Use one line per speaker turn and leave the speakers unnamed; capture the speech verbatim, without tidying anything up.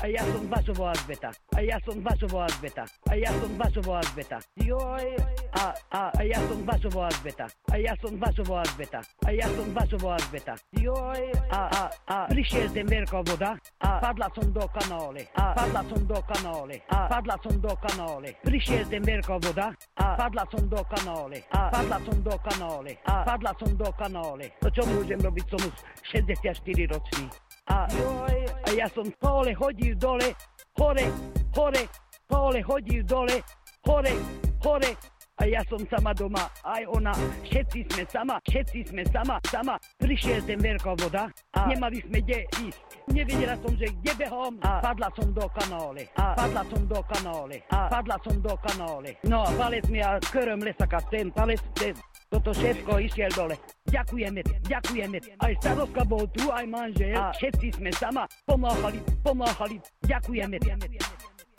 a ja som Vašovo Azbeta, a ja som Vašovo Azbeta, a ja som Vašovo Azbeta. Joj, a, a, a ja som Vašovo Azbeta, a ja som Vašovo Azbeta, a ja som Vašovo Azbeta. Joj, a, a, a prišiel ten veľká voda a padla som do kanále, a padla som do kanále, a padla som do kanále. Prišiel ten veľká voda a padla som do kanále, a padla som do kanále, a padla som do kanále. To čo môžem robiť, som už šesťdesiatštyri ročný. A joj, a ja som stále chodil dole, hore, hore, stále chodil dole, hore, hore. A ja som sama doma, aj ona, všetci sme sama, všetci sme sama, sama. Prišiel ten veľká voda a nemali sme kde ísť. Nevedela som, že kde behom a padla som do kanále, a padla som do kanále, a padla som do kanále. No a palec mi a sköröm lesaka, ten palec, ten, toto všetko išiel dole. Ďakujeme, ďakujeme. Aj starostka bol tu, aj manžel, a všetci sme sama, pomáhali, pomáhali, ďakujeme.